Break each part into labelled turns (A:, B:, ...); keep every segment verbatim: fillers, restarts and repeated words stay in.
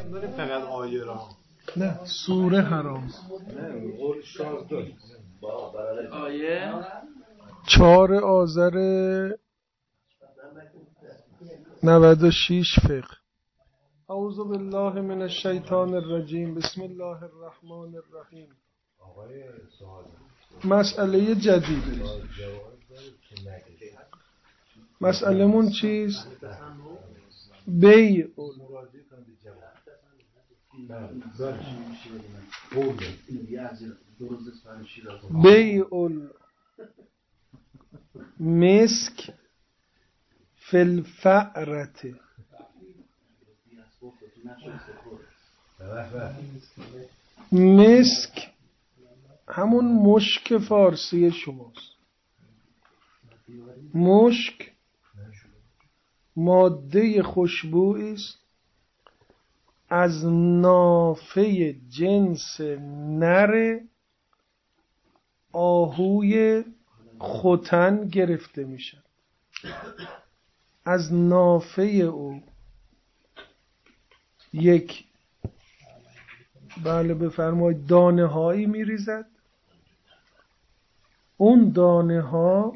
A: داریم فقط آیه را
B: نه سوره حرام
A: نه قول شازده
C: آیه
B: چهار آذر نود و شش فقه. اعوذ بالله من الشیطان الرجیم بسم الله الرحمن الرحیم. مسئله جدید. مسئله مون چیست؟ بیع بیع المسک فی الفأرة. مسک همون مشک فارسی شماست. مشک ماده خوشبویی است از نافه جنس نر آهوی ختن گرفته میشه. از نافه او یک بله بفرمایید دانه هایی میریزد. اون دانه ها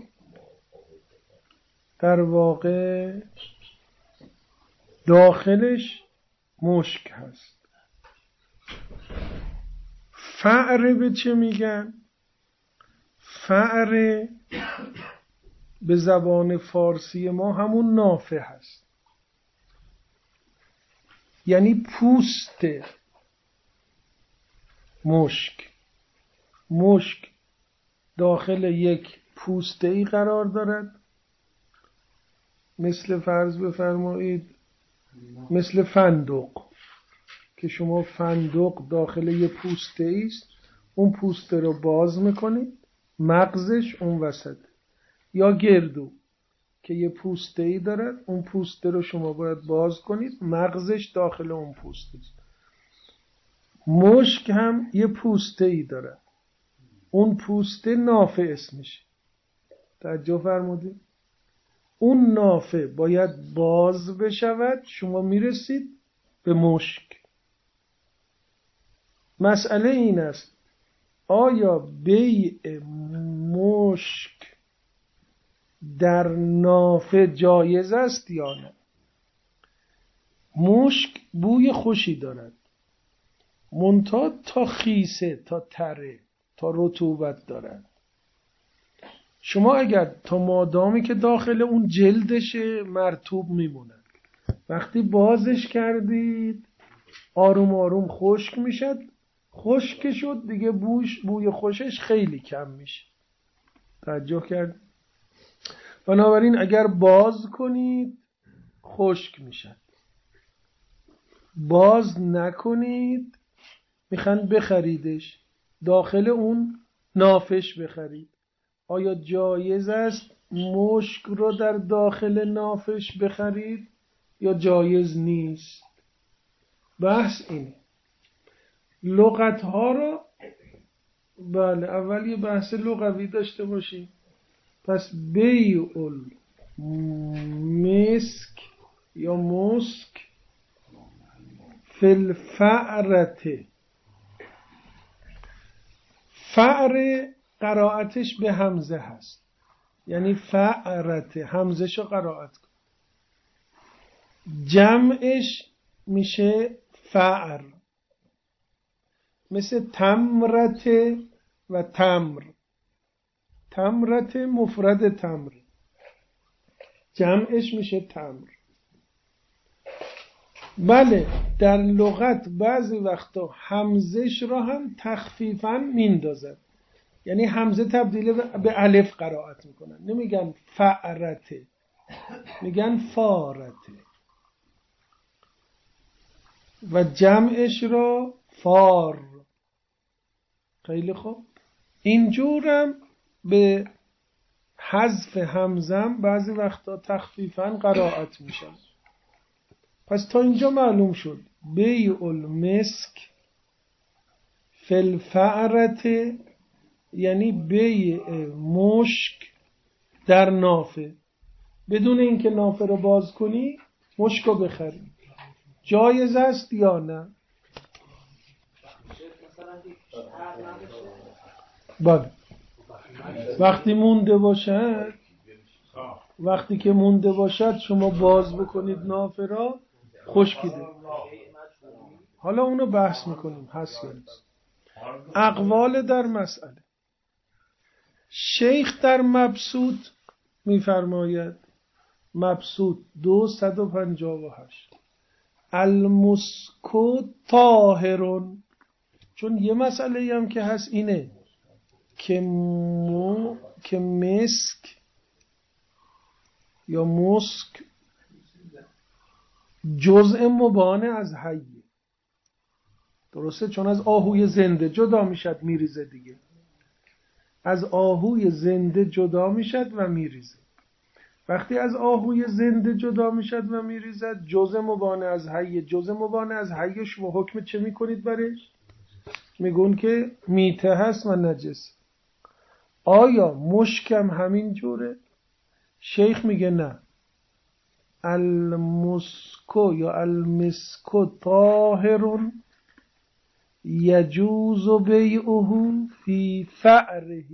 B: در واقع داخلش مشک هست. فأره به چه میگن؟ فأره به زبان فارسی ما همون نافه هست، یعنی پوست مشک. مشک داخل یک پوسته ای قرار دارد، مثل فرض بفرمایید مثل فندق که شما فندق داخل یک پوسته ای است، اون پوسته رو باز میکنید، مغزش اون وسط. یا گردو که یه پوسته ای دارد، اون پوسته رو شما باید باز کنید، مغزش داخل اون پوسته است. مشک هم یه پوسته ای دارد، اون پوسته نافه اسمشه. توجه فرمودید؟ اون نافه باید باز بشود، شما میرسید به مشک. مسئله این است آیا بیع مشک در نافه جایز است یا نه؟ مشک بوی خوشی دارد، منتها تا خیسه، تا تره، تا رطوبت دارد. شما اگر تا مادامی که داخل اون جلدشه مرطوب میموند، وقتی بازش کردید آروم آروم خشک میشد. خشک شد دیگه بوش بوی خوشش خیلی کم میشه. توجه کرد؟ بنابراین اگر باز کنید خشک میشد، باز نکنید میخوان بخریدش داخل اون نافش بخرید. آیا جایز است مشک رو در داخل نافش بخرید یا جایز نیست؟ بحث اینه. لغت ها رو بله اول یه بحث لغوی داشته باشیم. پس بیع المسک یا مسک فی الفأرة. فأر قرائتش به همزه هست، یعنی فأرة، همزه شو قرائت کن. جمعش میشه فأر، مثل تمرت و تمر. تمرت مفرد تمر، جمعش میشه تمر. بله در لغت بعضی وقتا همزش را هم تخفیفاً میندازد، یعنی همزه تبدیل به الف قرائت میکنن، نمیگن فأرته، میگن فارته و جمعش را فار. خیلی خوب. اینجورم به حذف همزم بعضی وقتا تخفیفاً قرائت میشن. پس تا اینجا معلوم شد بیع المسک فی الفأرة یعنی بیع مشک در نافه، بدون اینکه نافه رو باز کنی مشک رو بخری. جایز است یا نه؟ بله. وقتی مونده باشد، وقتی که مونده باشد شما باز بکنید نافه را، خشکیده. حالا اونو بحث میکنیم هست یا نیست. اقوال در مسئله. شیخ در مبسوط میفرماید، مبسوط دو صد و پنجاه و هشت، المسکو طاهرون. چون یه مسئله هم که هست اینه که مو که مسک یا مسک جزء مبانه از حیه، درسته؟ چون از آهوی زنده جدا میشد میریزه دیگه، از آهوی زنده جدا میشد و میریزه. وقتی از آهوی زنده جدا میشد و میریزد، جزء مبانه از حیه. جزء مبانه از حیه شما حکم چه میکنید برش؟ میگون که میته هست و نجس. آیا مشکم همین جوره؟ شیخ میگه نه. المسکو یا المسکو طاهرون یجوز بیعه فی فعره.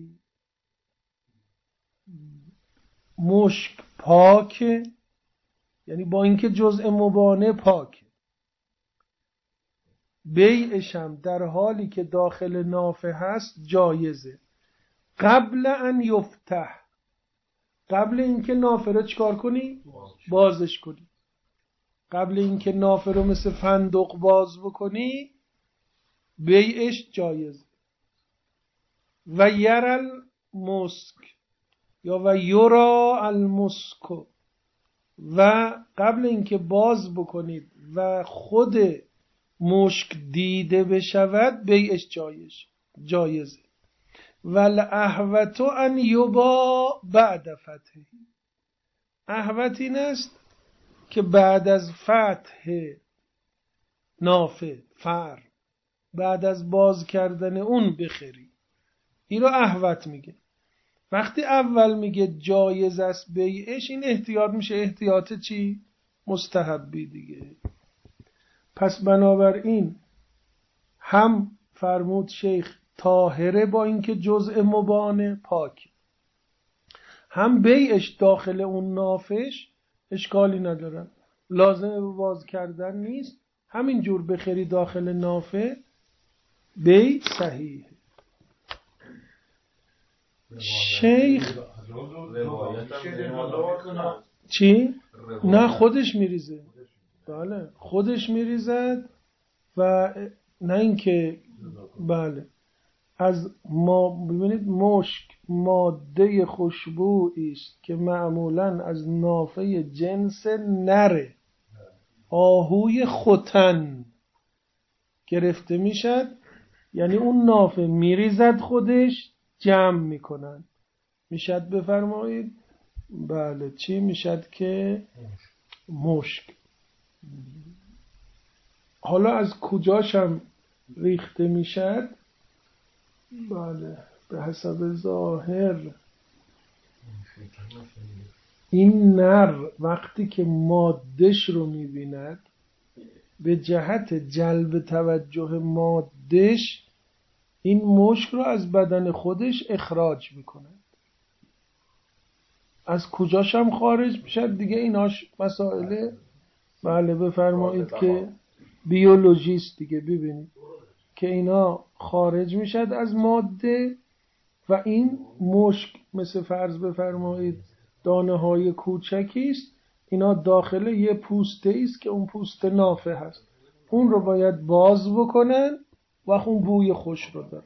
B: مشک پاکه، یعنی با اینکه جزء مبانه پاکه، بیعشم در حالی که داخل نافه هست جایزه، قبل ان یفتح، قبل اینکه نافه رو چکار کنی؟ بازش کنی. قبل اینکه نافه رو مثل فندق باز بکنی بیعش جایزه. و یرل مسک یا و یرا المسکو، و قبل اینکه باز بکنید و خود مشک دیده بشود بیعش جایز جایزه. ول احوت ان یبا بعد فتحه. احوت این است که بعد از فتح نافه فر، بعد از باز کردن اون بخری. این رو احوت میگه. وقتی اول میگه جایز است بیعش، این احتیاط میشه احتیاط چی؟ مستحبی دیگه. پس بنابراین هم فرمود شیخ طاهره با اینکه جزء مبانه پاک، هم بیعش داخل اون نافش اشکالی ندارن، لازم باز کردن نیست، همین جور بخری داخل نافه بیع صحیح. شیخ چی؟ نه خودش میریزه. بله خودش میریزد و نه اینکه بله از ما ببینید مشک ماده خوشبویی است که معمولاً از نافه جنس نره آهوی ختن گرفته میشد، یعنی اون نافه میریزد خودش جمع میکنن میشد بفرمایید بله چی میشد که مشک. حالا از کجاشم ریخته میشد؟ بله به حسب ظاهر این نر وقتی که مادهش رو میبیند به جهت جلب توجه مادهش این مشک رو از بدن خودش اخراج میکنه. از کجاشم خارج میشد دیگه ایناش مسائله بله بفرمایید که بیولوژیست دیگه ببینید که اینا خارج میشد از ماده و این مشک مثل فرض بفرمایید دانه های کوچکی است، اینا داخل یه پوسته است که اون پوسته نافه هست، اون رو باید باز بکنن و اون بوی خوش رو دارن.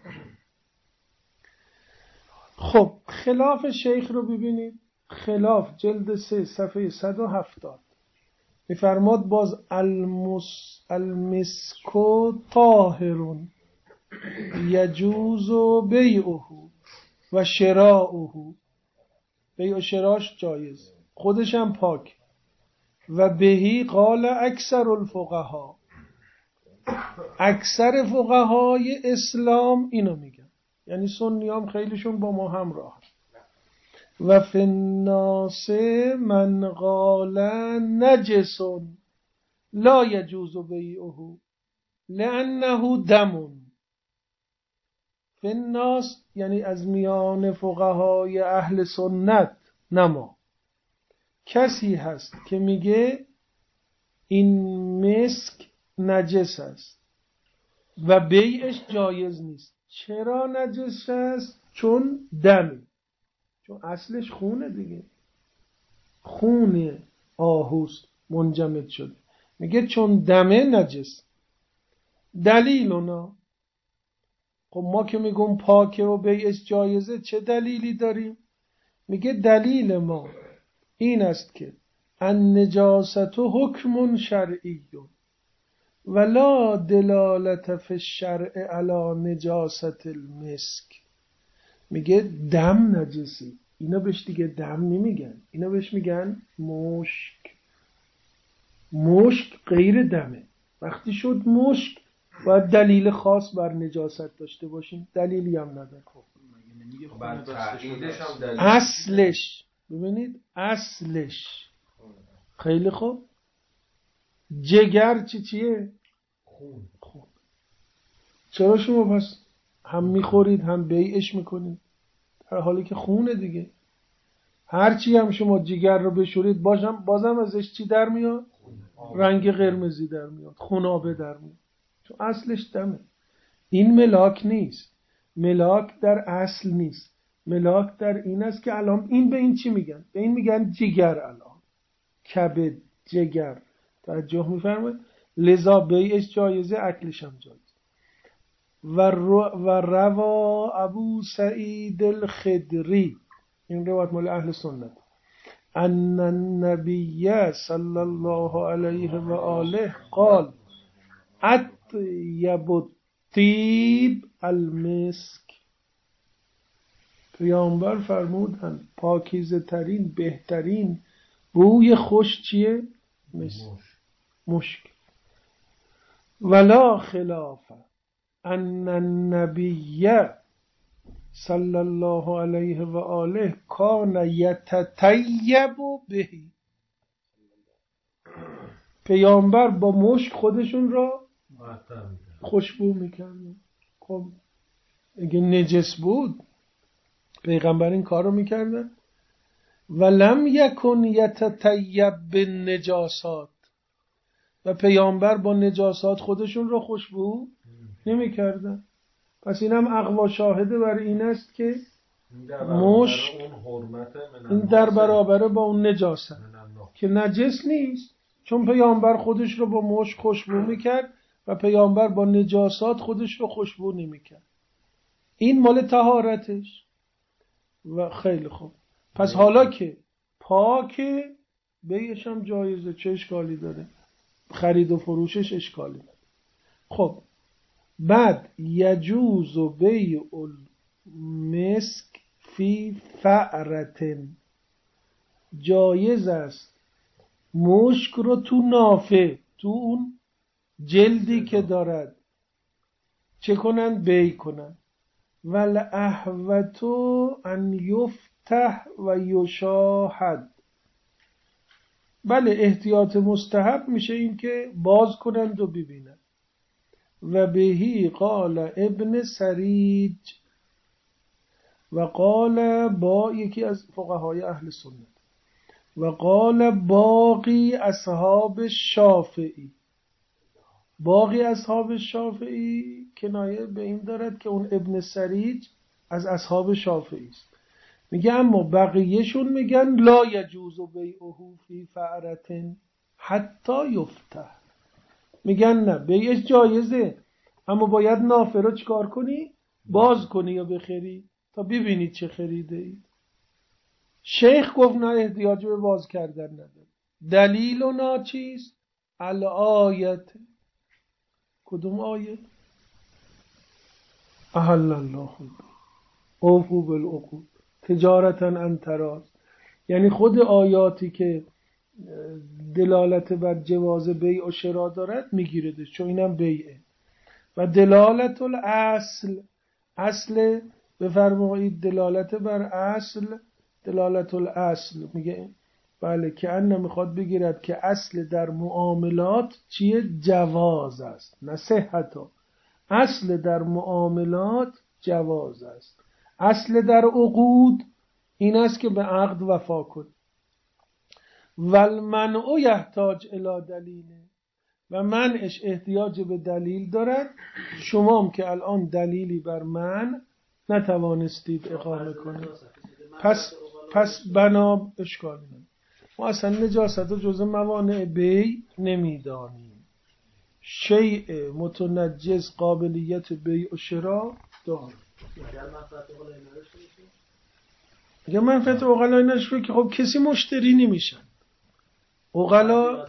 B: خب خلاف شیخ رو ببینید، خلاف جلد سه صفحه صد و هفتاد میفرماد باز المس المسکو طاهرون یجوز بیعه و شراؤه، بیع و شراش جایز، خودش هم پاک. و بهی قال اکثر الفقها، اکثر فقهای اسلام اینو میگن، یعنی سنی هم خیلیشون با ما همراه. و فی الناس من قال نجسون لا یجوز بیعه لانه دم فی الناس، یعنی از میان فقهای اهل سنت نما کسی هست که میگه این مسک نجس است و بیعش جایز نیست. چرا نجس است؟ چون دمه، چون اصلش خونه دیگه، خون آهوست منجمد شده، میگه چون دمه نجس. دلیل اونا، خب ما که میگم پاکه و بیعش جایزه چه دلیلی داریم؟ میگه دلیل ما این است که النجاست حکم شرعی ولا دلالت فی الشرع علی نجاست المسک. میگه دم نجسی، اینا بهش دیگه دم نمیگن، اینا بهش میگن مشک. مشک غیر دمه. وقتی شد مشک باید دلیل خاص بر نجاست داشته باشیم، دلیلی هم نداره. اصلش ببینید، اصلش خیلی خوب. جگر چی چیه؟ خون. خون. چرا شما پس هم میخورید هم بیعش میکنید در حالی که خونه دیگه؟ هرچی هم شما جگر رو بشورید باشم بازم ازش چی در میاد؟ رنگ قرمزی در میاد، خونابه در میاد، چون اصلش دمه. این ملاک نیست، ملاک در اصل نیست، ملاک در این است که الان این به این چی میگن؟ به این میگن جگر. الان کبد، جگر، توجه میفرمایید؟ لذا بیعش جایزه، اکلش هم جایزه. و, رو و روا ابو سعید الخدری، این روایت مال اهل سنت، ان النبی صلی الله علیه و آله قال اطیب الطیب المسک. پیامبر فرمودند پاکیزه ترین، بهترین بوی خوش چیه؟ مسک. مشک. ولا خلاف ان النبی صلی الله علیه و آله کان یتطیب به. پیامبر با مشک خودشون را خوشبو میکردن. خب اگه نجس بود پیغمبر این کار رو میکردن. ولم یکن یتطیب بالنجاسات، و پیامبر با نجاسات خودشون رو خوشبو نمیکردن. پس اینم اقوا شاهده بر این است که مشک این در برابره با اون نجاست که نجس نیست، چون پیامبر خودش رو با مشک خوشبو میکرد و پیامبر با نجاسات خودش رو خوشبو نمیکرد. این مال طهارتش. و خیلی خوب، پس حالا که پاکه بیعش هم جایزه، چه اشکالی داره؟ خرید و فروشش اشکالی داره. خب بعد یجوز بیع المسک فی فعرتن، جایز است مشک رو تو نافه، تو اون جلدی که دارد چه کنن؟ بیع کنن. ول احوتو ان یفتح و یشاهد. بله احتیاط مستحب میشه این که باز کنند و ببینند. و بهی قال ابن سریج و قال با یکی از فقهای اهل سنت و قال باقی اصحاب شافعی. باقی اصحاب شافعی کنایه به این دارد که اون ابن سریج از اصحاب شافعی است. میگه اما بقیهشون میگن لا یجوز بیعه فی فعرتن حتی یفتح. میگن نه بیعش جایزه، اما باید نافه رو چکار کنی؟ باز کنی یا بخری تا ببینید چه خریده ای. شیخ گفت نه احتیاج به باز کردن نداره. دلیل اونا چیست؟ الآیت. کدوم آیه؟ احل الله اوفوا بالعقود تجارتا عن تراض. یعنی خود آیاتی که دلالت بر جواز بیع و شرا دارد میگیردش، چون اینم بیعه. و دلالت الاصل، اصل بفرمایید دلالت بر اصل، دلالت الاصل میگه بله که ان میخواد بگیرد که اصل در معاملات چیه؟ جواز است، نه صحتا. اصل در معاملات جواز است. اصل در عقود این است که به عقد وفا کن. والمنع یحتاج الی دلیله، و منعش احتیاج به دلیل دارد. شما هم که الان دلیلی بر من نتوانستید اقامه کنید، پس پس بنا اشکال نداره. ما اصلا نجاست رو جزء موانع بی نمیدانیم. شیء متنجس قابلیت بیع و شراء داره. اگر منفعت عقلای نشوه که خب کسی مشتری نمیشن. عقلا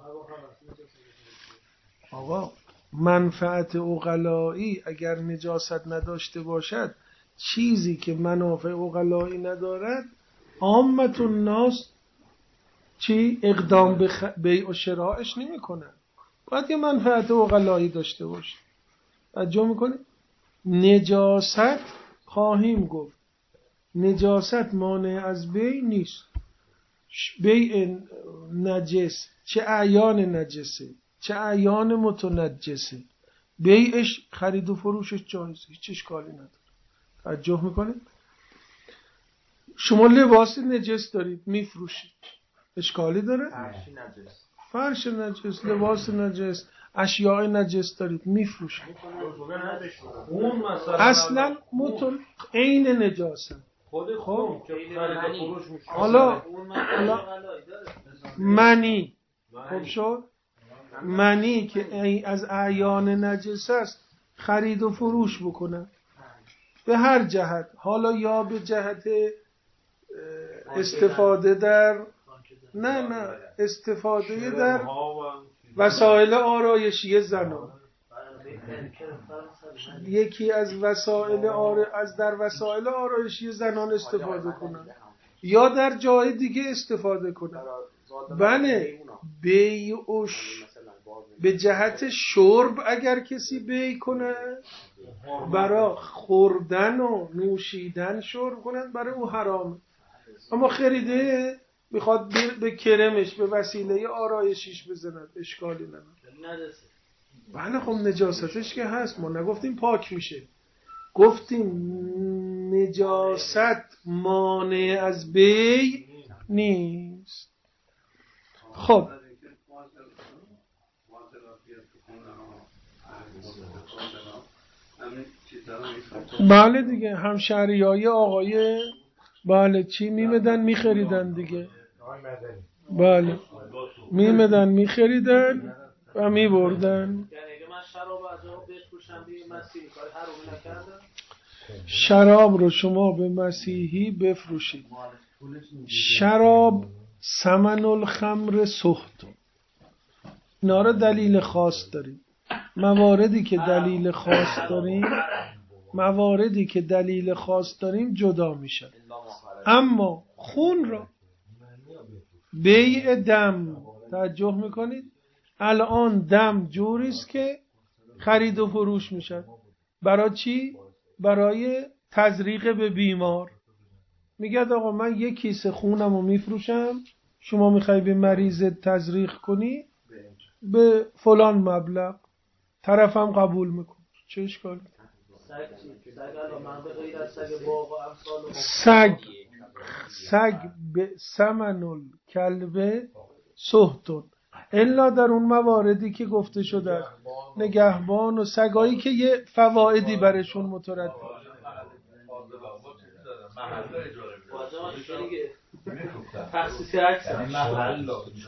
B: آقا منفعت عقلایی اگر نجاست نداشته باشد، چیزی که منافع عقلایی ندارد، عامت الناس چی اقدام به خ... بیع و شرائش نمی کنن. باید یه منفعت عقلایی داشته باشه. توجه میکنی؟ نجاست خواهیم گفت، نجاست مانع از بیع نیست. بیع نجس چه اعیان نجسه چه اعیان متنجسه، بیعش خرید و فروشش جایزه، هیچ اشکالی نداره. توجه میکنید؟ شما لباس نجس دارید میفروشید، اشکالی داره؟ فرش نجس، لباس نجس، اشیاء نجس دارید میفروشید، اصلا متن عین نجاسه. خب حالا حالا منی خب شد منی که از اعیان نجس است خرید و فروش بکنه به هر جهت، حالا یا به جهت استفاده در نه نه استفاده در وسایل آرایشی زنان، یکی از وسایل آر... از در وسایل آرایشی زنان استفاده کنن یا در جای دیگه استفاده کنن. بله بیعش به جهت شرب اگر کسی بیع کنه، برای خوردن و نوشیدن شرب کنن، برای او حرامه. اما خریده میخواد به کرمش به وسیله آرایشیش بزند، اشکالی نداره. بله خب نجاستش که هست، ما نگفتیم پاک میشه، گفتیم نجاست مانع از بیع نیست. خب بله دیگه همشهریای آقای بله چی میمدن میخریدن دیگه، بله میمدن میخریدن و میبردن. شراب رو شما به مسیحی بفروشید، شراب ثمن الخمر سحت، اینا رو دلیل خاص داریم. مواردی که دلیل خاص داریم مواردی که دلیل خاص داریم جدا میشن. اما خون را بیع دم، توجه میکنید الان دم جوریست که خرید و فروش میشن. برای چی؟ برای تزریق به بیمار. میگه آقا من یک کیسه خونم رو میفروشم، شما میخوای به مریض تزریق کنی به فلان مبلغ، طرفم قبول میکنه، چه اشکالی؟ سگ سگ به ثمن الکلب سحت، الا در اون مواردی که گفته شده، نگهبان و سگایی که یه فوائدی برشون مترتب.
C: تخصیصی عکس محل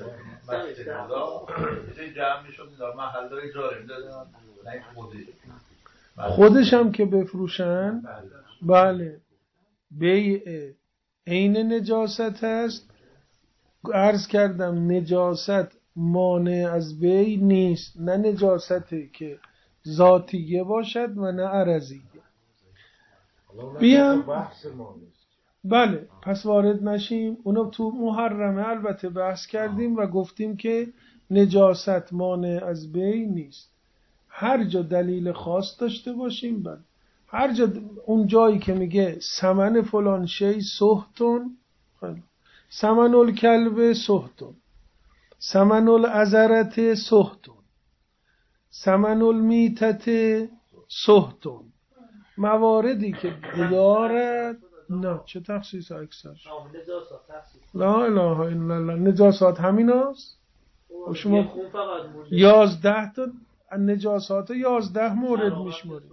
B: خودش هم که بفروشن بله بیع عین نجاست هست. عرض کردم نجاست مانع از بیع نیست، نه نجاستی که ذاتیه باشد و نه عرضیه. بیام بله پس وارد نشیم، اونو تو محرمه البته بحث کردیم و گفتیم که نجاست مانع از بیع نیست. هر جا دلیل خاص داشته باشیم، بله هر جا اون جایی که میگه ثمن فلان شی سحتون، ثمن الکلب سهتون، ثمن العذرت سهتون، ثمن المیتت سهتون. مواردی که دارد نه چه تخصیص اکثر لا اله الا الله. نجاسات همین هست و شما یازده تا نجاسات یازده مورد میشمارید.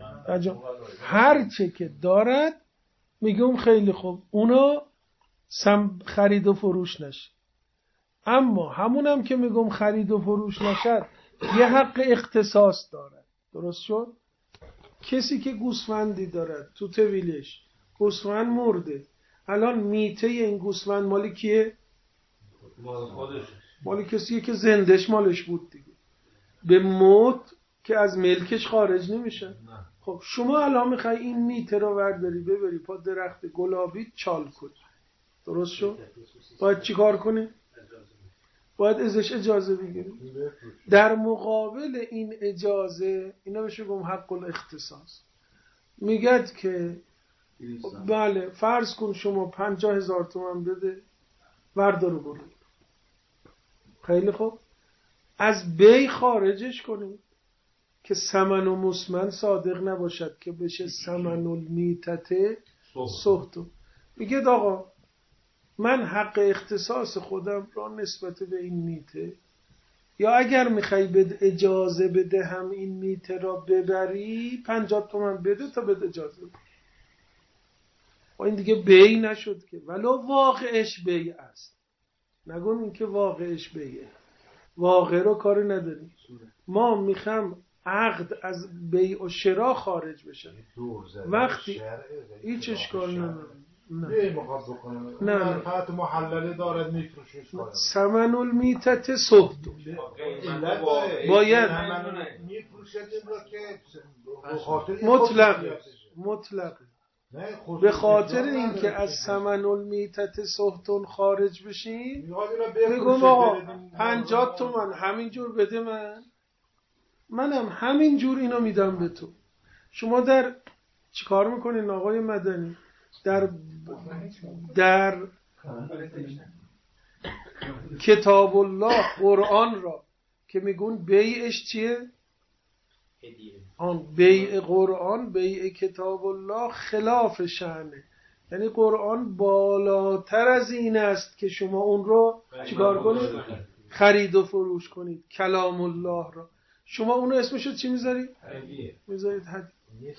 B: هر چه که دارد میگم خیلی خوب اونا سم خرید و فروش نشه. اما همونم که میگم خرید و فروش نشد یه حق اختصاص دارد. درست شد؟ کسی که گوسفندی دارد تو طویلش گوسفند مرده، الان میته این گوسفند مالی کیه؟
C: مال خودش.
B: مالی کسیه که زندش مالش بود دیگه، به موت که از ملکش خارج نمیشه. خب شما الان میخوای این میته رو ورداری ببری پا درخت گلابی چال کنی، درست شد؟ باید چی کار کنی؟ باید ازش اجازه بگیری. در مقابل این اجازه اینا بهش گم حق الاختصاص میگد که بله فرض کن شما پنجاه هزار تومان بده وردارو برو. خیلی خوب، از بی خارجش کنید که ثمن و مسمن صادق نباشد که بشه ثمن المیتت سهتون. میگه آقا من حق اختصاص خودم را نسبت به این میته، یا اگر میخوای بد اجازه بده هم این میته را ببری پنجاه تومن بده تا بده اجازه بده. و این دیگه بی نشد که ولو واقعش بی است. نگون این که واقعش بیه، واقع رو کاری نداریم. ما میخوام عقد از بیع و شرا خارج بشه وقتی هیچ اشکال نداره. نه نه
A: منفعت محلله دارد میفروشه.
B: ثمن المیتت سهتون باید مطلق مطلق به خاطر اینکه از ثمن المیتت سهتون خارج بشین میگم آقا پنجاه تومن همینجور بده من، منم همینجور اینو میدم به تو. شما در چیکار میکنین آقای مدنی؟ در در کتاب الله قرآن را که میگون بیعش چیه؟ آن بیع قرآن بیع کتاب الله خلاف شأنه، یعنی قرآن بالاتر از این است که شما اون رو چیکار کنید؟ خرید و فروش کنید. کلام الله را شما اون رو اسمشو چی میذارید؟ میذارید هدیه.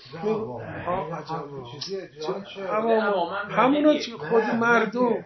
B: اما همونو خود مردم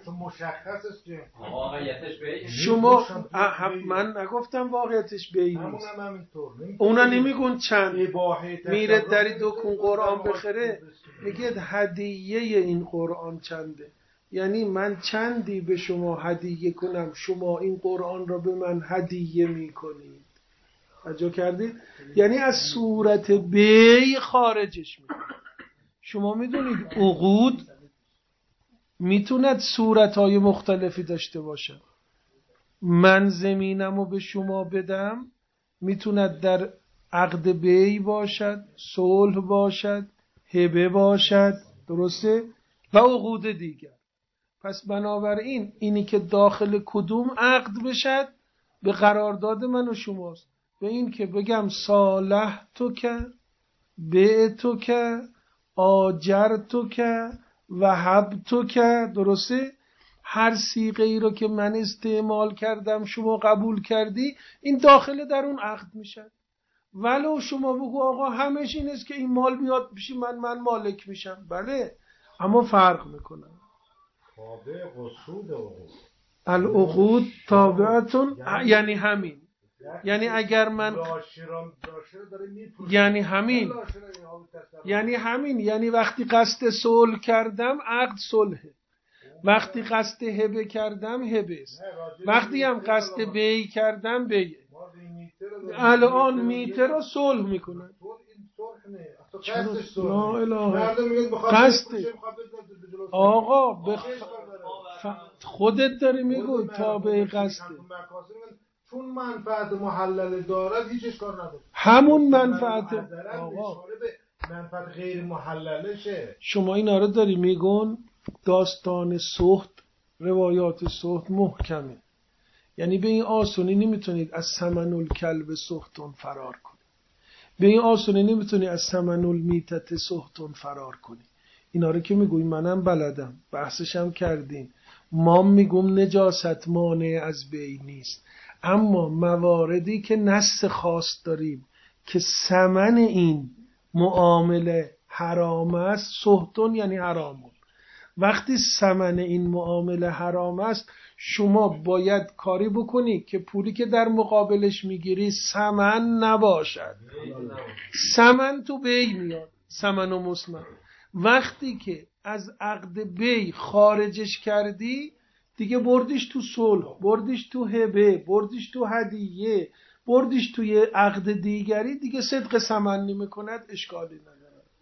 B: شما من نگفتم واقعیتش بی نیست، اونا نمیگون چند میره دری دکون قرآن بخره میگه هدیه این قرآن چنده، یعنی من چندی به شما هدیه کنم شما این قرآن را به من هدیه میکنید. توجه کردید؟ یعنی از صورت بی خارجش میکنه. شما میدونید عقود میتوند صورتهای مختلفی داشته باشه. من زمینمو به شما بدم میتوند در عقد بی باشد، صلح باشد، هبه باشد، درسته؟ و عقود دیگر. پس بنابراین اینی که داخل کدوم عقد بشد به قرارداد من و شماست. به این که بگم صالح تو که بیع تو که آجر تو که وهب تو که، درسته؟ هر صیغه ای رو که من استعمال کردم شما قبول کردی این داخل در اون عقد میشن. ولو شما بگو آقا همش این است که این مال بیاد پیش من من مالک میشم، بله، اما فرق میکنم.
A: تابع قصود عقود
B: العقود تابعتون یعنی همین، یعنی اگر من یعنی همین یعنی همین یعنی وقتی قصد صلح کردم عقد صلحه، وقتی قصد هبه کردم هبه است، وقتی هم قصد بیع کردم بیعه. الان میته رو صلح میکنن. لا اله قصد آقا بخ... خودت داری میگوی تابع قصده.
A: چون منفعت محلل دارد هیچ اشکال نداره.
B: همون منفعت آقا
A: منفعت غیر محلله شه.
B: شما اینا رو داری میگون داستان سخت روایات سخت محکمه، یعنی به این آسونی نمیتونید از ثمن الکلب سختون فرار کنید، به این آسونی نمیتونید از ثمن المیتت سختون فرار کنید. اینا رو که میگویم منم بلدم، بحثشم کردیم. ما میگم نجاست مانع از بی نیست، اما مواردی که نص خاص داریم که ثمن این معامله حرام است، سختون یعنی حرامون. وقتی ثمن این معامله حرام است، شما باید کاری بکنی که پولی که در مقابلش میگیری ثمن نباشد. ثمن تو بی میاد، ثمن و مسمن. وقتی که از عقد بی خارجش کردی دیگه بردیش تو صلح، بردیش تو هبه، بردیش تو هدیه، بردیش توی عقد دیگری، دیگه صدق ثمن نمی‌کند، اشکالی نداره.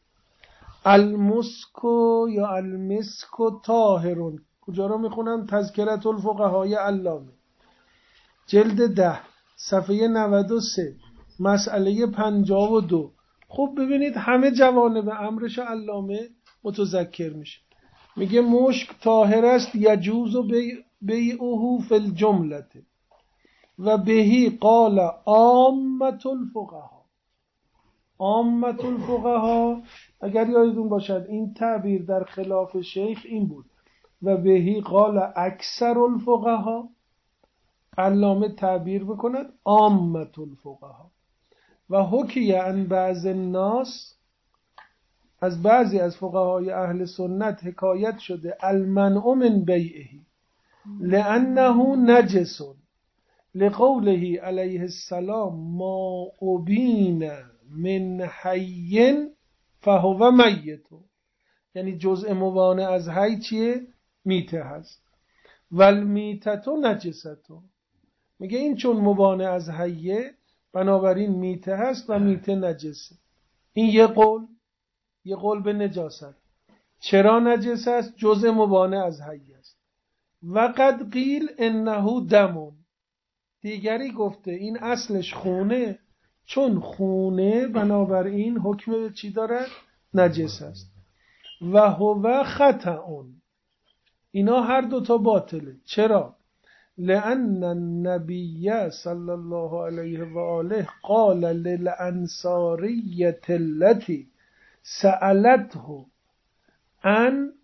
B: المسکو یا المسکو طاهرون، کجا رو میخونم؟ تذکرة الفقهای علامه جلد ده صفحه نود و سه مسئله پنجاه و دو. خب ببینید همه جوانب امرش علامه متذکر میشه. میگه مشک طاهر است، یجوز بیعه فی الجمله و بهی قال عامة الفقها. عامة الفقها اگر یادتون باشد این تعبیر در خلاف شیخ این بود، و بهی قال اکثر الفقها، علامه تعبیر بکند عامة الفقها. و حکی عن بعض الناس، از بعضی از فقهای اهل سنت حکایت شده، المنع من بیعه لانه نجس لقوله علیه السلام ما ابین من حی فهو میت، یعنی جزء موانع از حی چیه؟ میته هست. والمیتت نجست، میگه این چون موانع از حیه بنابراین میته هست و میته نجسه. این یه قول، یه قول به نجاست. چرا نجس است؟ جزء موانع از حی است. و قد قیل انه دمون، دیگری گفته این اصلش خونه، چون خونه بنابراین حکم چی دارد؟ نجس است. و هو خطأ، اینا هر دوتا باطله. چرا؟ لأن النبی صلی الله علیه و آله قال للانصاریة التي سألته عن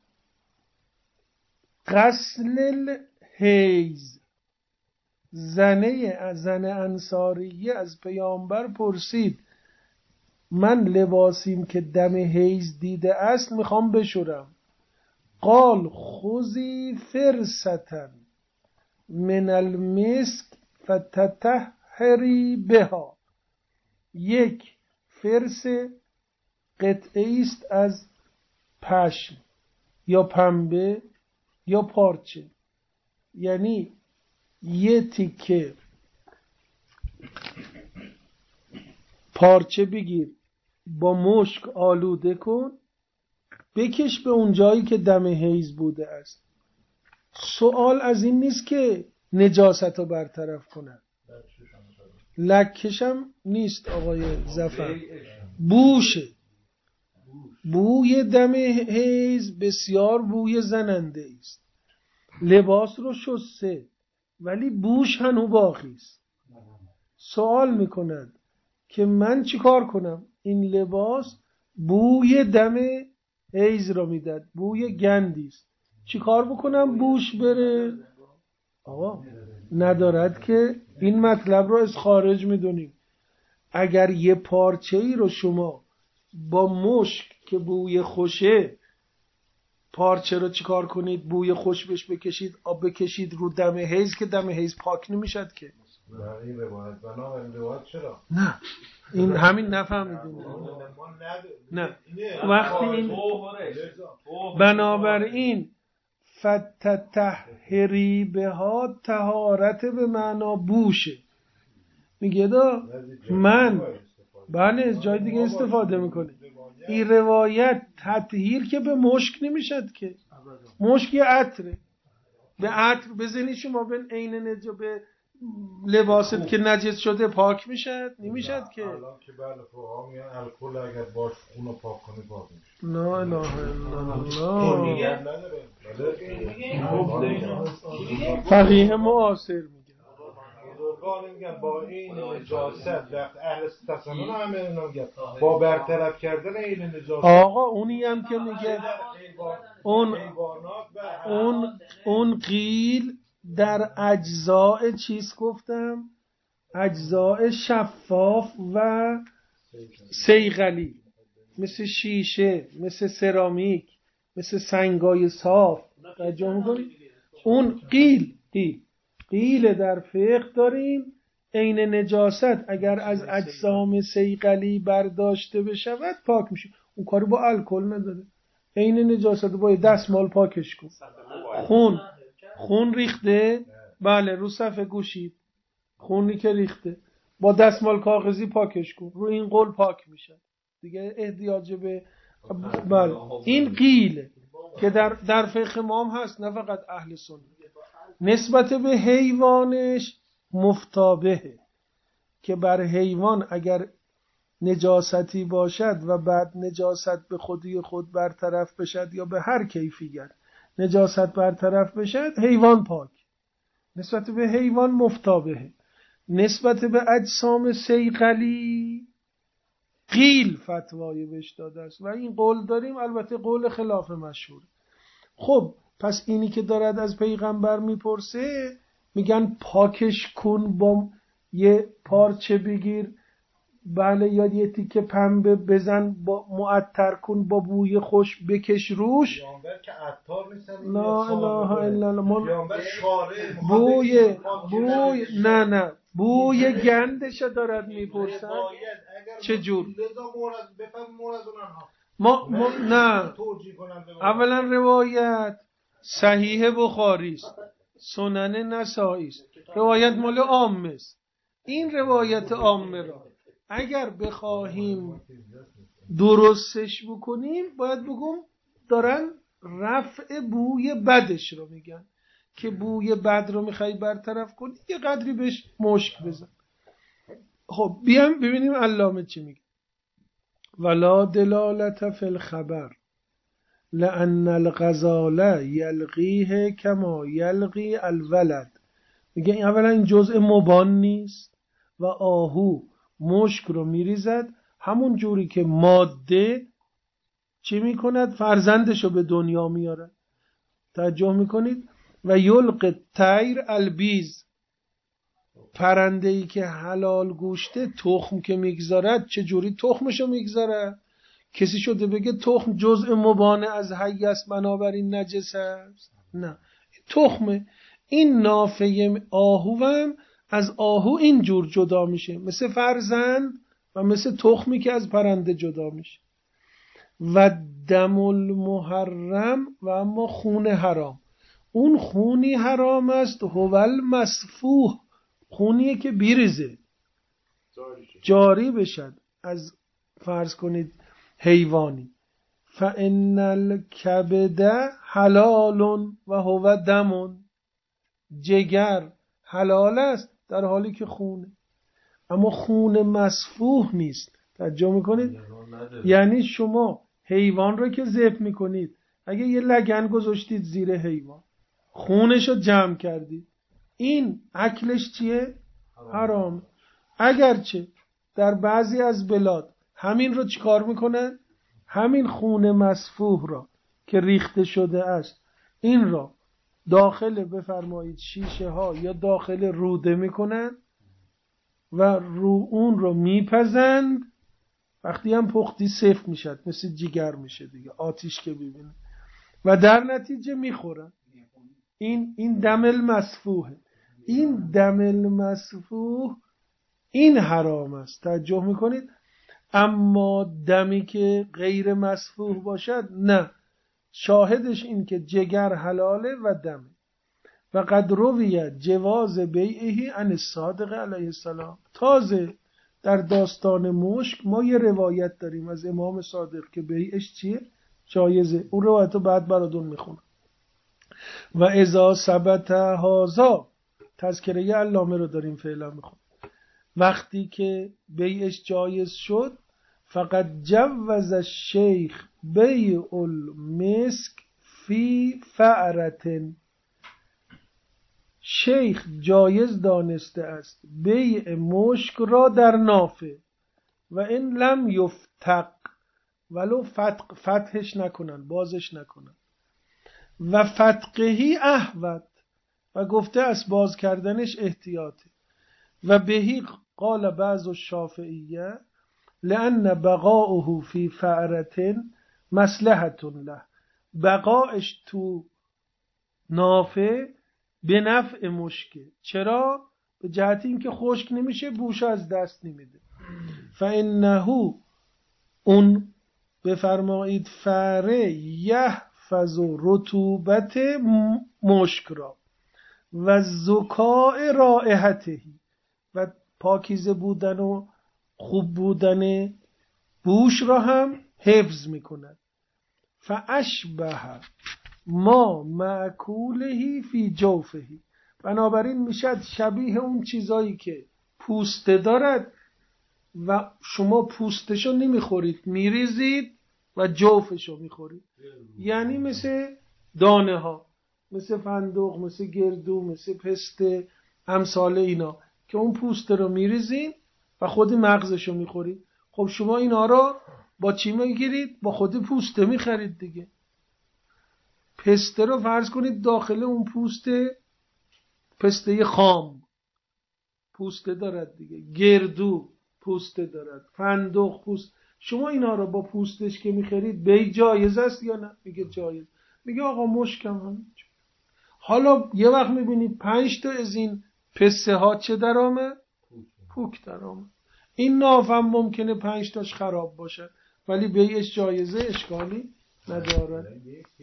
B: غسل الحیض، زنه زن انصاریه از پیامبر پرسید من لباسیم که دم حیض دیده است میخوام بشورم. قال خذی فرسة من المسک فتطهری بها، یک فرس قطعه است از پشم یا پنبه یا پارچه، یعنی یه تیکه پارچه بگیر با مشک آلوده کن، بکش به اون جایی که دم حیض بوده است. سوال از این نیست که نجاست رو برطرف کنن، لکشم نیست آقای ظفر، بوشه. بوی دم حیض بسیار بوی زننده است. لباس رو شسته ولی بوش هنو باقی است. سوال میکنند که من چی کار کنم؟ این لباس بوی دم حیض رو میداد، بوی گندی است، چی کار بکنم بوش بره؟ آقا ندارد که این مطلب رو از خارج میدونیم. اگر یه پارچه ای رو شما با مشک که بوی خوشه، پارچه رو چیکار کنید؟ بوی خوش بهش بکشید، آب بکشید رو دم حیض که دم حیض پاک نمیشد که.
A: این روایت بنابراین روایت چرا؟
B: نه این همین نفهمیدیم. نه وقتی این بنابراین فتطهری بها، طهارت به معنا بوشه. میگه دا من بله جای دیگه استفاده میکنه. این روایت تطهیر که به مشک نمیشد که، مشک یه عطره، به عطر بزنی شما به عین نجا به لباست که نجس شده پاک میشد نمیشد که
A: الان که بله فقها میگن الکل اگر باش اونو پاک کنی پاک میشه.
B: لا اله الا الله. فقیه معاصر میگن
A: بزرگان میگن با این نجاست وقت اهل تصنن هم اینا میگن با برطرف کردن این نجاست.
B: آقا اونی هم که میگه اون اون اون قیل در اجزاء چیز گفتم اجزاء شفاف و صیقلی مثل شیشه مثل سرامیک مثل سنگای صاف توجه می‌کنید اون قیل قیل قیل در فقه داریم عین نجاست اگر از اجسام صیقلی برداشته بشود پاک میشه اون کاری با الکل نداره عین نجاست با دستمال پاکش کن خون خون ریخته بله رو صفحه گوشید خونی که ریخته با دستمال کاغذی پاکش کن رو این قول پاک میشه دیگه احتیاج به بله این قیله که در در فقه ما هم هست نه فقط اهل سنت نسبت به حیوانش مفتابهه که بر حیوان اگر نجاستی باشد و بعد نجاست به خودی خود برطرف بشد یا به هر کیفیت نجاست برطرف بشد حیوان پاک نسبت به حیوان مفتابهه نسبت به اجسام صیقلی قیل فتوای بهش داده است و این قول داریم البته قول خلاف مشهور. خب پس اینی که دارد از پیغمبر میپرسه میگن پاکش کن با یه پارچه بگیر بله یا یه تیکه پنبه بزن با معطر کن با بوی خوش بکش روش
A: پیامبر که عطار نیستن
B: لا اله الا الله
A: پیامبر شارع
B: بوی بوی نه نه بوی گندش دارد میپرسن چجور
A: لذا مورد بفهم مورد اونها
B: ما, ما نه اولا روایت صحیح بخاری است سنن نسائی است روایت مال عامه است این روایت عامه را اگر بخواهیم درستش بکنیم باید بگم دارن رفع بوی بدش رو میگن که بوی بد رو میخوای برطرف کنی یه قدری بهش مشک بزن. خب بیام ببینیم علامه چی میگه ولا دلالت فی الخبر لأن الغزال یلقیه کما یلقی الولد میگه این اولا این جزء مبان نیست و آهو مشک رو میریزد همون جوری که ماده چی میکند فرزندش رو به دنیا میاره توجه میکنید و یلق طیر البیز پرنده‌ای که حلال گوشته تخم که میگذارد چه جوری تخمشو میگذارد کسی شده بگه تخم جزء مبانه از حی است بنابراین نجس است نه تخمه این نافه آهوام از آهو اینجور جدا میشه مثل فرزند و مثل تخمی که از پرنده جدا میشه و دم المحرم و اما خون حرام اون خونی حرام است هو المسفوح خونیه که بیریزه جاری بشد از فرض کنید حیوانی فان الکبد حلال و هو دم جگر حلال است در حالی که خونه اما خون مسفوح نیست توجه میکنید یعنی شما حیوان رو که ذبح میکنید اگه یه لگن گذاشتید زیر حیوان خونش رو جمع کردید این اکلش چیه؟ حرام اگرچه در بعضی از بلاد همین رو چیکار میکنن؟ همین خون مسفوح را که ریخته شده است این را داخل بفرمایید شیشه ها یا داخل روده میکنن و رو اون رو میپزند وقتی هم پختی سفت میشد مثل جگر میشه دیگه آتیش که ببینه و در نتیجه میخورن این این دم المسفوحه این دم المسفوح این حرام است توجه میکنید اما دمی که غیر مسفوح باشد نه شاهدش این که جگر حلاله و دم و قد رویت جواز بیعه عن الصادق علیه السلام تازه در داستان مشک ما یه روایت داریم از امام صادق که بیعش چیه؟ جایزه اون روایت رو بعد براتون میخونم و اذا ثبت هذا تذکره علامه رو داریم فعلا میخونیم. وقتی که بیعش جایز شد، فقط جوز الشیخ بیع المسک فی فعرتن، شیخ جایز دانسته است بیع مشک را در نافه و این لم یفتق، ولو فتق فتحش نکنن، بازش نکنن، و فتقهی احوط، و گفته است باز کردنش احتیاطه. و بهی قال بعض الشافعیه لأن بقاؤه فی فعرة مصلحة له، بقاش تو نافه به نفع مشکه. چرا؟ به جهت اینکه خشک نمیشه، بوش از دست نمیده. فانه اون بفرمایید فعره یحفظ رطوبت مشک را و زکاء رائحته، و پاکیزه بودن و خوب بودن بوش را هم حفظ میکند. فاشبه ما مأکولهی فی جوفهی، بنابراین میشد شبیه اون چیزایی که پوسته دارد و شما پوستشو نمیخورید، میریزید و جوفشو میخورید. یعنی مثل دانه ها، مثل فندق، مثل گردو، مثل پسته، امثال اینا که اون پوسته رو میریزید و خود مغزشو میخورید. خب شما اینا رو با چی میگیرید؟ با خود پوسته میخرید دیگه. پسته رو فرض کنید داخل اون پوسته، پسته خام پوسته دارد دیگه، گردو پوسته دارد، فندق پوست. شما اینا رو با پوستش که میخرید بی جایز است یا نه؟ میگه جایز. میگه آقا مشکم هم. حالا یه وقت میبینید پنج تا از این پسته ها چه در آمد؟ پوک در آمد. این نافم ممکنه پنج تاش خراب باشه ولی بیعش جایزه، اشکالی ندارد.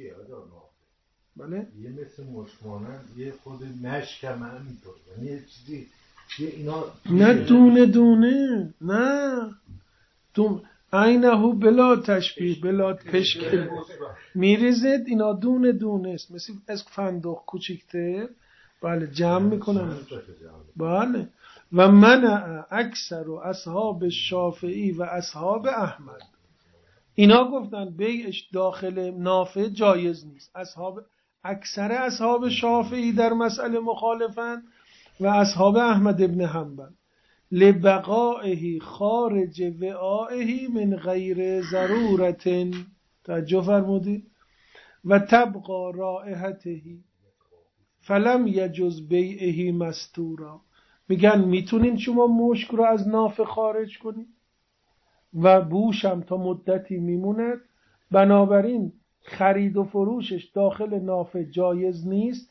B: بله؟
A: یه مثل مشمانن، یه خود مشکم همینطور، یعنی یه چیزی یه اینا
B: نه دونه دونه، نه دون عینهو بلا تشبیه بلا تشکیل میریزد، اینا دونه دونه است، مثل از فندق کوچیک‌تر. بله جمع میکنم. بله. و من اکثر و اصحاب شافعی و اصحاب احمد، اینا گفتن بیعش داخل نافه جایز نیست. اصحاب اکثر اصحاب شافعی در مسئله مخالفن و اصحاب احمد ابن حنبل لبقائه خارج وعائه من غیر ضرورت، توجه فرمودید، و تبقى رائحته فلم یجز بیعه مستورا. میگن میتونین شما مشک رو از نافه خارج کنید و بوشم تا مدتی میموند، بنابراین خرید و فروشش داخل نافه جایز نیست.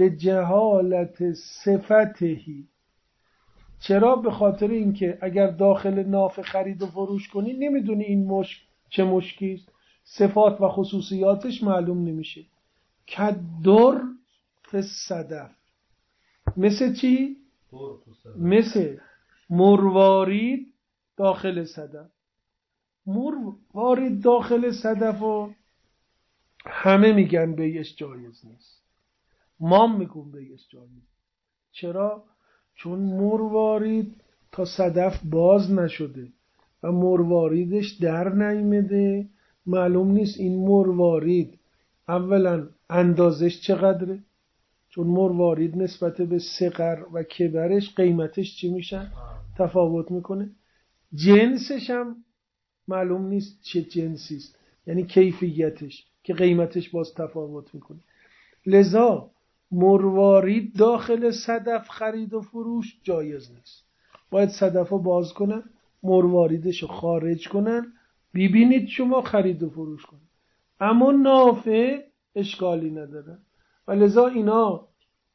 B: لجهالت صفتهی، چرا؟ به خاطر اینکه اگر داخل نافه خرید و فروش کنی نمیدونی این مشک چه مشکی است، صفات و خصوصیاتش معلوم نمیشه. کدر فی الصدف، مثل چی؟ مثل مروارید داخل صدف. مروارید داخل صدف و همه میگن بیعش جایز نیست، ما میگم بیعش جایز. چرا؟ چون مروارید تا صدف باز نشده و مرواریدش در نیامده، معلوم نیست این مروارید اولا اندازش چقدره، چون مروارید نسبت به صغر و کبرش قیمتش چی میشه؟ تفاوت میکنه. جنسش هم معلوم نیست چه جنسی است، یعنی کیفیتش که قیمتش باز تفاوت میکنه. لذا مروارید داخل صدف خرید و فروش جایز نیست. باید صدف رو باز کنن، مرواریدش رو خارج کنن، ببینید شما خرید و فروش کنن. اما نافه اشکالی نداره و لذا اینا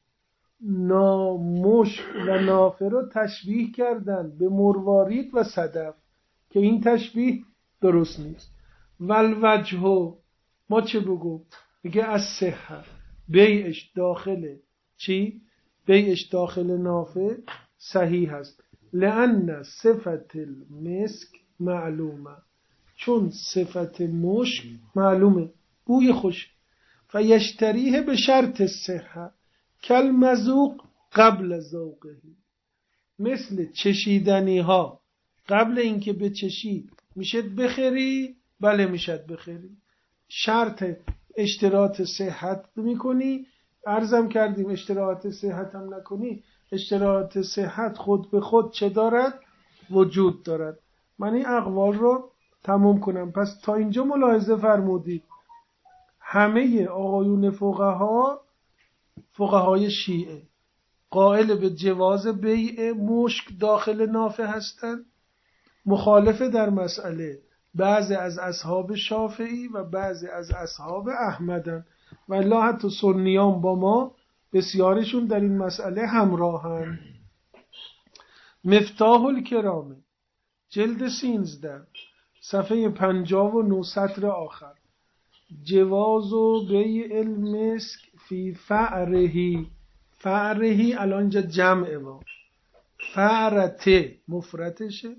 B: نامشک و نافه رو تشبیه کردن به مروارید و صدف که این تشبیه درست نیست. والوجه، ما چه بگو؟ میگه از صحت بیعش داخل چی؟ بیعش داخل نافه صحیح هست. لأن صفت المسک معلومه، چون صفت مشک معلومه، بوی خوش. فیشتریه به شرط صحت کل مذوق قبل ذوقه، مثل چشیدنی ها قبل اینکه بچشی میشه بخری، بله میشد بخری، شرط اشتراط صحت میکنی، عرضم کردیم اشتراط صحت هم نکنی، اشتراط صحت خود به خود چه دارد؟ وجود دارد. من این اقوال رو تموم کنم. پس تا اینجا ملاحظه فرمودید همه آقایون فقها، فقهای شیعه، قائل به جواز بیع مشک داخل نافه هستند. مخالف در مسئله بعضی از اصحاب شافعی و بعضی از اصحاب احمدن، والله حتی سنیان با ما بسیارشون در این مسئله همراهن. مفتاح الکرامه جلد سینزده صفحه پنجاه و نه سطر آخر، جواز و بیع المسک فی فعرهی، فعرهی الان اینجا جمعه با فعرته مفرتشه،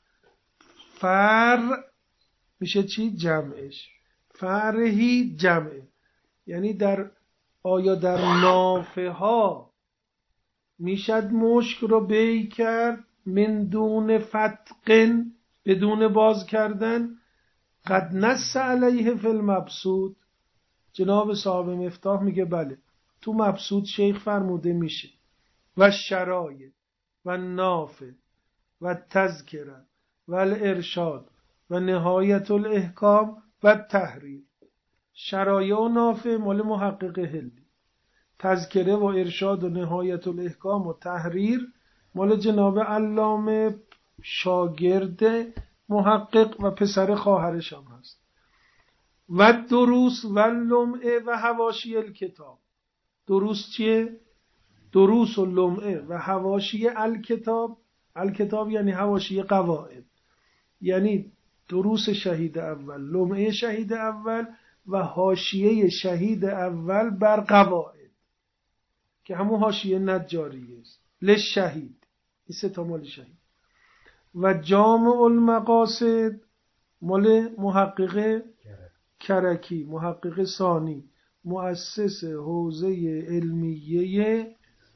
B: فر میشه چی؟ جمعش. فعرهی جمعه، یعنی در آیا در نافه ها میشد مشک رو بیع کرد من دون فتقن، بدون باز کردن؟ قد نص علیه فی المبسوط، جناب صاحب مفتاح میگه بله تو مبسوط شیخ فرموده میشه. و شرایع و نافه و تذکره و الارشاد و نهایت الاحکام و تحریر. شرایع و نافه مال محقق هلی، تذکره و ارشاد و نهایت الاحکام و تحریر مال جناب علامه شاگرد محقق و پسر خواهرش هم هست. و دروس و لمعه و حواشی الکتاب. دروس چیه؟ دروس و لمعه و حواشی الکتاب. الکتاب یعنی حواشی قواعد، یعنی دروس شهید اول، لمعه شهید اول و حاشیه شهید اول بر قواعد که همون حاشیه نجاریه است. للشهید، این سه تا مال شهید. و جامع المقاصد مال محقق کرکی، محقق ثانی، مؤسس حوزه علمیه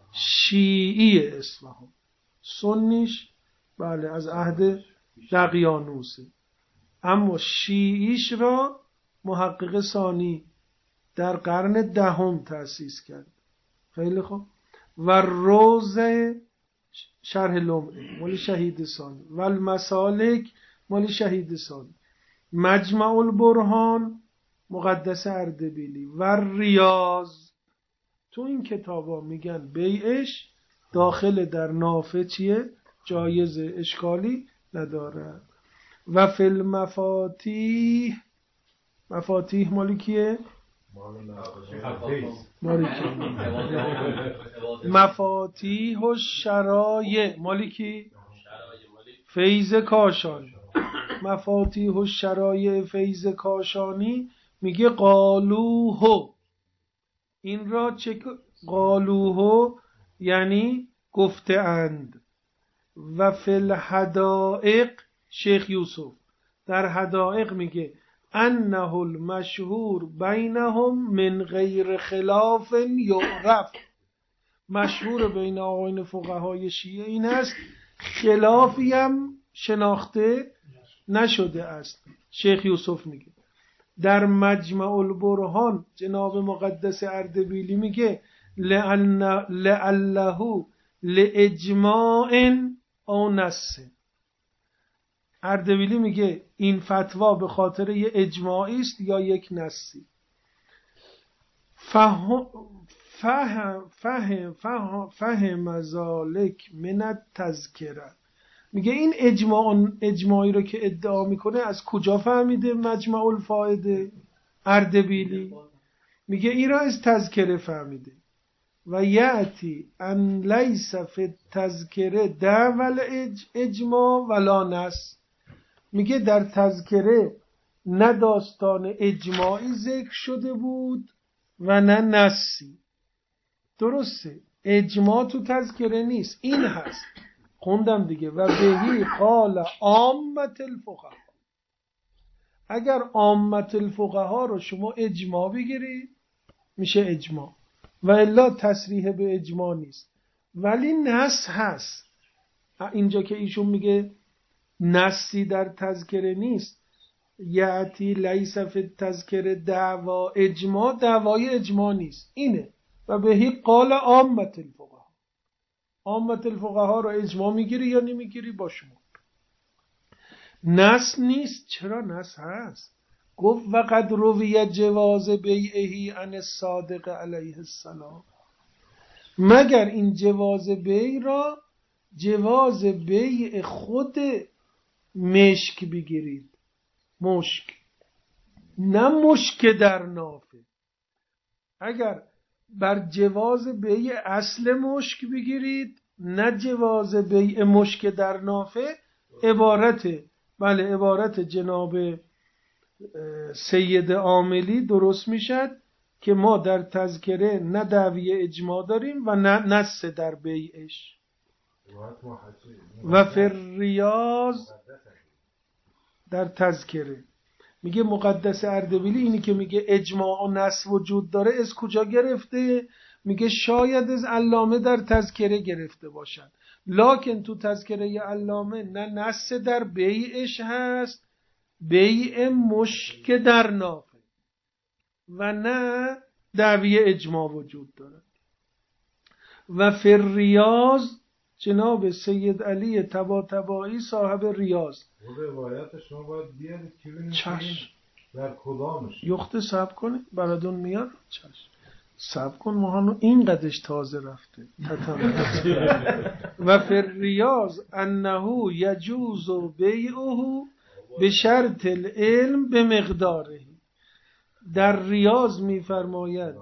B: شیعی اصفهان، سنیش بله از عهد دقیانوسه، اما شیعیش را محقق ثانی در قرن دهم تأسیس کرد. خیلی خوب. و روز شرح لمعه مال شهید ثانی و المسالک مال شهید ثانی. مجمع البرهان مقدس اردبیلی و ریاض. تو این کتابا میگن بیعش داخل در نافه چیه؟ جایز، اشکالی نداره. و فی المفاتیح، مفاتیح مالی کیه؟ مالی کیه؟ مفاتیح و شرایع مالی کی؟ فیض کاشانی. مفاتیح و شرایع فیض کاشانی میگه قالوهو، این را چه قالوهو یعنی گفته اند. و فی الحدائق شیخ یوسف در حدائق میگه انه المشهور بینهم من غیر خلاف یعرف، مشهور بین آقایان فقهای شیعه این است خلافی هم شناخته نشده است. شیخ یوسف میگه در مجمع البرهان جناب مقدس اردبیلی میگه لعله لاجماع او نص. اردبیلی میگه این فتوا به خاطر یه اجماعی است یا یک نصی. فهم فهم فهم فهم فهم ذالک من التذکره. میگه این اجماع اجماعی رو که ادعا میکنه از کجا فهمیده مجمع الفائده؟ اردبیلی میگه این را از تذکره فهمیده. و یأتی ان لیس فی التذکره دعوی اجماع ولا نص. میگه در تذکره نه داستان اجماعی ذکر شده بود و نه نصی. درسته اجماع تو تذکره نیست، این هست خوندم دیگه. و بهی قال عامة الفقها، اگر عامة الفقها رو شما اجماع بگیرید میشه اجماع، و الا تصریح به اجماع نیست. ولی نص هست. اینجا که ایشون میگه نصی در تذکره نیست، یعتی لیس فی التذکره دعوا اجماع، دعوای اجماع نیست اینه. و بهی قال عامت الفقها، عامت الفقها رو اجماع میگیری یا نمیگیری با شما. نص نیست. چرا نص هست؟ گفت وقد روی جواز بیعهی عن الصادق علیه السلام، مگر این جواز بیع را جواز بیع خود مشک بگیرید، مشک، نه مشک در نافه. اگر بر جواز بیع اصل مشک بگیرید، نه جواز بیع مشک در نافه، عبارت بله عبارت جناب سید عاملی درست میشد که ما در تذکره نه دعوی اجماع داریم و نه نص در بیعش. و فی ریاض در تذکره میگه مقدس اردبیلی اینی که میگه اجماع و نص وجود داره از کجا گرفته؟ میگه شاید از علامه در تذکره گرفته باشد، لکن تو تذکره علامه نه نص در بیعش هست، بیع مشک در نافه، و نه دعوی اجماع وجود داره. و فی ریاض جناب سید علی طباطبایی صاحب ریاض،
A: روایت شما باید بیارید که ببینید
B: چشم
A: در کدامش
B: یخت صبر کنه براتون میاد. چشم صبر کن، ماهانو این قدش تازه رفته. و فی ریاض انه یجوز بیعه به شرط العلم به مقداره، در ریاض میفرماید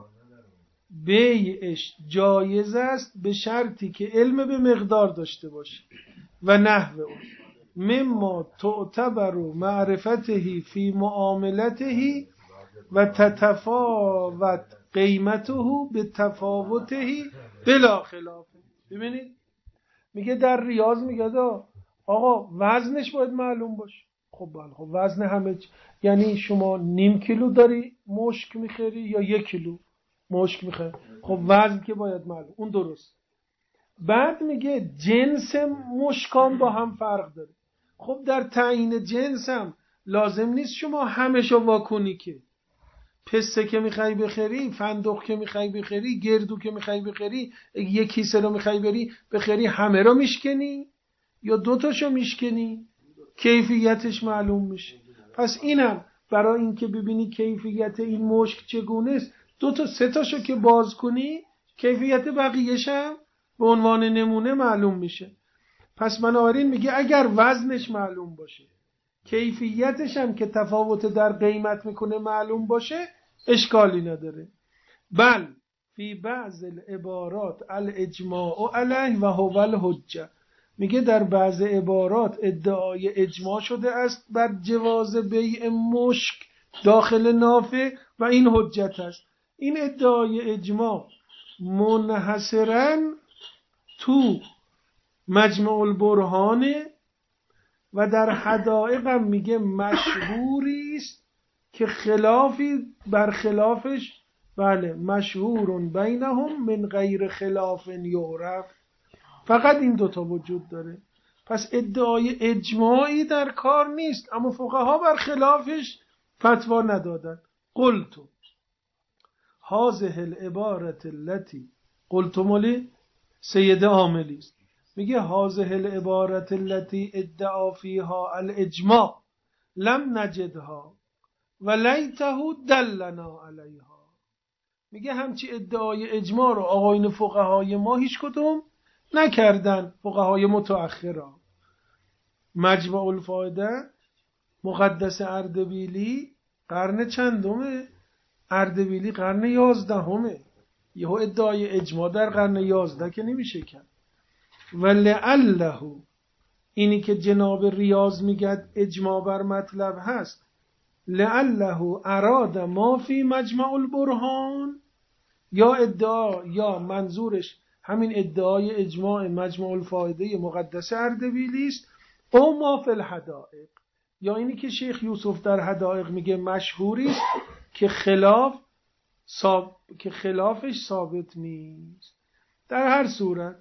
B: بیعش جایز است به شرطی که علم به مقدار داشته باشه. و نحو اون مما تعتبر معرفته فی معاملته و تتفاوت قیمته به تفاوته بلا خلاف. ببینید میگه در ریاض میگه آقا وزنش باید معلوم باشه. خب بله، خب وزن همه چی. یعنی شما نیم کیلو داری مشک میخری یا یک کیلو مشک میخری، خب وزن که باید معلوم، اون درست. بعد میگه جنس مشکان با هم فرق داره. خب در تعیین جنس هم لازم نیست شما همشو واکنی که پسته که میخوای بخری، فندق که میخوای بخری، گردو که میخوای بخری، یک کیسه رو میخوای بری بخری همه رو میشکنی یا دو تاشو میشکنی، کیفیتش معلوم میشه. پس اینم برای اینکه ببینی کیفیت این مشک چگونه است، دو تا سه تاشو که باز کنی کیفیت بقیه‌ش هم به عنوان نمونه معلوم میشه. پس بنابراین میگه اگر وزنش معلوم باشه، کیفیتش هم که تفاوت در قیمت میکنه معلوم باشه، اشکالی نداره. بل فی بعض العبارات الاجماع علیه و هو الحجه، میگه در بعض عبارات ادعای اجماع شده است بر جواز بیع مشک داخل نافه و این حجت است. این ادعای اجماع منحصراً تو مجمع البرهانه و در حدائق هم میگه مشهوری است که خلافی بر خلافش بله مشهور بینهم من غیر خلاف یعرف. فقط این دوتا وجود داره. پس ادعای اجماعی در کار نیست، اما فقها بر خلافش فتوا ندادن. قلت هذه العبارت التي قلت ملی سید عاملی است، میگه هذه العبارت التي ادعا فيها الاجماع لم نجدها ولیته دلنا علیها. میگه همچی ادعای اجماع رو آقاین فقهای ما هیچ کدوم نکردن، فقهای متأخرا. مجمع الفایده مقدس اردبیلی قرن چندمه؟ اردبیلی قرن یازدهمه. یهو ادعای اجماع در قرن یازده که نمیشه کرد. ولعله اینی که جناب ریاض میگه اجماع بر مطلب هست، لعله اراد ما فی مجمع البرهان، یا ادعا یا منظورش همین ادعای اجماع مجمع الفایده مقدس اردبیلی است، او ما فی الحدائق، یا اینی که شیخ یوسف در حدائق میگه مشهوری است که خلاف ثاب... که خلافش ثابت نیست. در هر صورت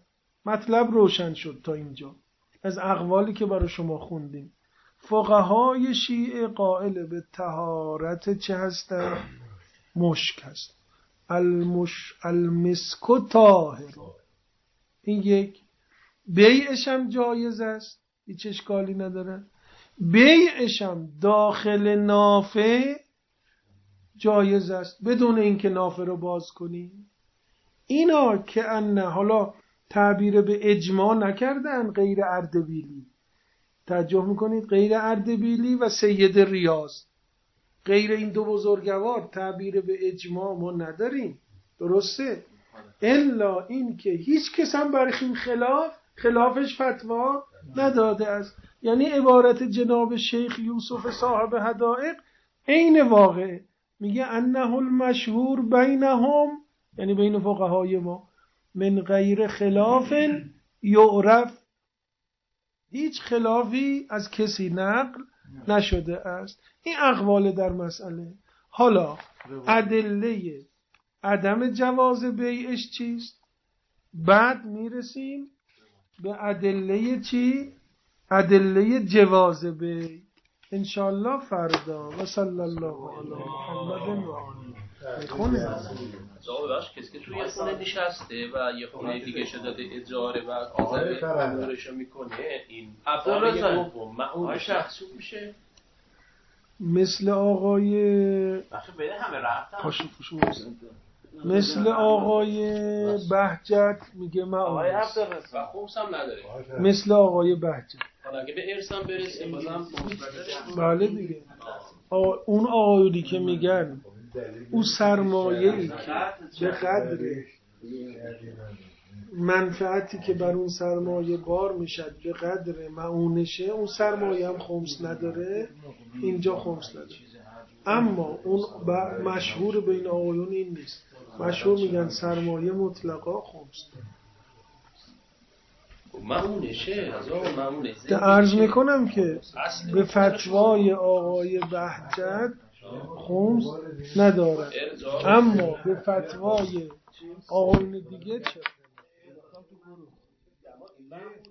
B: مطلب روشن شد تا اینجا از اقوالی که برای شما خوندیم. فقهای شیعه قائل به طهارت چه هستن؟ مشک هست. المش المسک طاهر. این یک. بیعش هم جایز است، هیچ اشکالی نداره. بیعش هم داخل نافه جایز است بدون اینکه نافه رو باز کنی. اینا که انه حالا تعبیر به اجماع نکردن غیر اردبیلی. توجه میکنید غیر اردبیلی و سید ریاض، غیر این دو بزرگوار تعبیر به اجماع ما نداریم، درسته؟ الا این که هیچ کس هم برای این خلاف خلافش فتوا نداده است. یعنی عبارت جناب شیخ یوسف صاحب حدائق عین واقع میگه انه المشهور بینهم، یعنی بین فقهای ما، من غیر خلاف یعرف، هیچ خلافی از کسی نقل نشده است. این اقوال در مسئله. حالا ادله عدم جواز بیعش چیست؟ بعد میرسیم به ادله چی؟ ادله جواز بیع انشاءالله فردا. و صلی الله علی محمد و آله. میخونه
D: جوابش کسی که توی خونه نشسته و یه خونه دیگه شده داده اجاره و آزاد امورشو میکنه، این افعال دوم معون شخصی میشه.
B: مثل آقای پاشو پاشو مثل آقای بهجت میگه معون است
D: و خمس هم نداره.
B: مثل آقای بهجت
D: حالا اگه به ارث هم برسه بازم
B: بله دیگه. اون آقایونی که میگن اون سرمایه‌ای که به قدر منفعتی که بر اون سرمایه بار میشد به قدر معونشه، اون سرمایه هم خمس نداره، اینجا خمس نداره. اما اون مشهور بین آقایون این نیست. مشهور میگن سرمایه مطلقا خمس
D: معونشه. از آقا معونه
B: عرض میکنم که به فتوای آقای بهجت خمس نداره، اما به فتوای آقایون دیگه چه؟